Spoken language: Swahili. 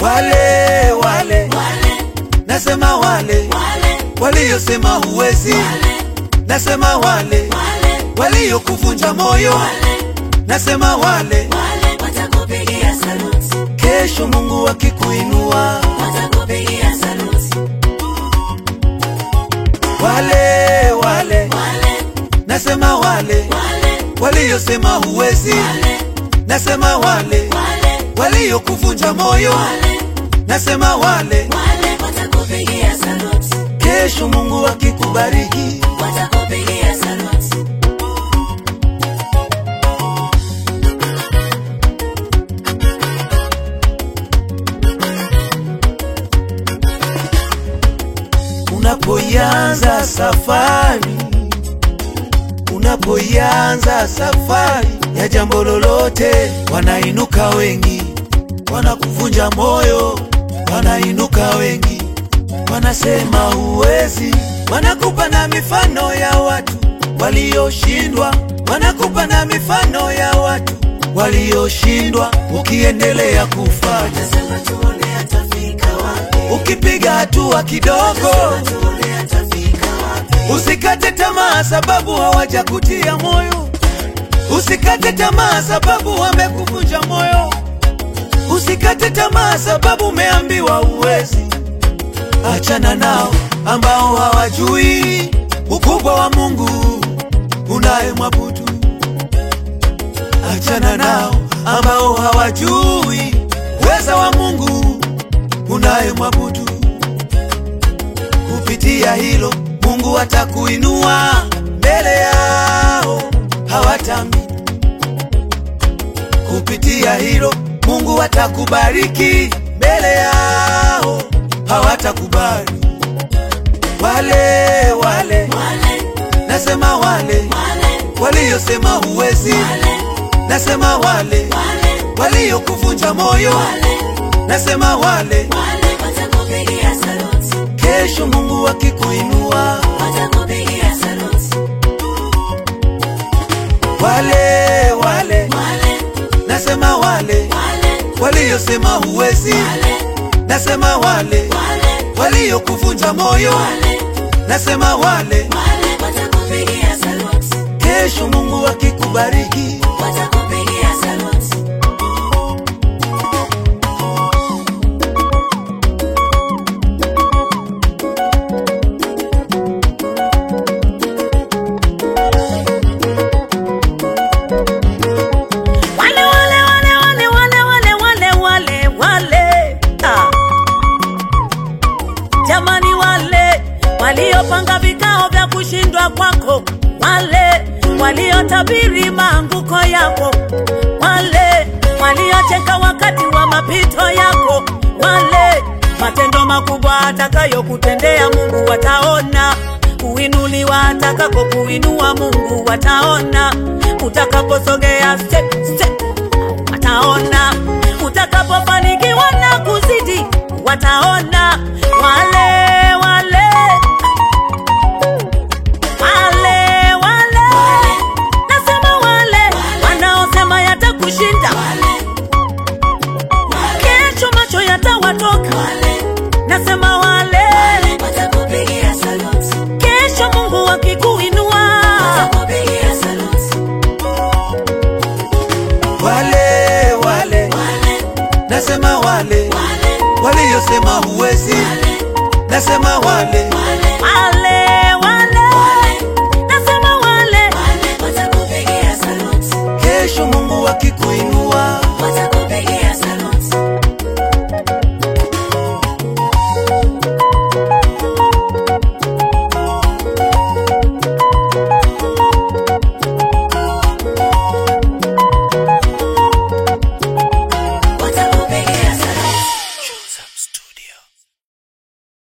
wale nasema wale waliosema huwezi, nasema wale waliokuvunja moyo, nasema wale watakupigia saluti. Kesho Mungu akikuinua watakupigia saluti. wale nasema wale waliosema huwezi, nasema wale waliokuvunja moyo, nasema wale watakupigia saluti. Kesho Mungu akikubariki watakupigia saluti. Unapoianza safari ya jambo lolote, wanainuka wengi, wanakuvunja moyo, wanainuka wengi, wanasema huwezi, wanakupa na mifano ya watu walioshindwa, wanakupa na mifano ya watu walioshindwa. Ukiendelea kufanya, sema tuone atafika wapi. Ukipiga hatua kidogo, tuone atafika wapi. Usikate tamaa sababu hawajakutia moyo, usikate tamaa sababu wamekuvunja moyo, usikate tamaa sababu umeambiwa uwezi. Achana nao ambao hawajui ukubwa wa Mungu unayemwabudu. Achana nao ambao hawajui uweza wa Mungu unayemwabudu. Kupitia hilo Mungu atakuinua mbele yao, hawatamini. Kupitia hilo Mungu atakubariki mbele yao, hawatakubali. Wale nasema wale waliosema huwezi, nasema wale waliokuvunja moyo, nasema wale watakupigia saluti. Kesho Mungu akikuinua watakupigia saluti. wale nasema wale waliosema huwezi, nasema wale waliokuvunja moyo, nasema wale watakupigia saluti. Kesho Mungu akikubariki watakupigia saluti. Jamani, wale waliopanga vikao vya kushindwa kwako, wale waliotabiri maanguko yako, wale waliocheka wakati wa mapito yako, wale matendo makubwa atakayokutendea Mungu wataona, kuinuliwa atakako kuinua Mungu wataona, utakaposogea step wataona, utakapofanikiwa na kuzidi wataona. Wale nasema wale wanaosema yatakushinda, kesho macho yatawatoka, nasema wale watakupigia saluti. Kesho Mungu akikuinua watakupigia saluti. wale nasema wale waliosema huwezi, nasema wale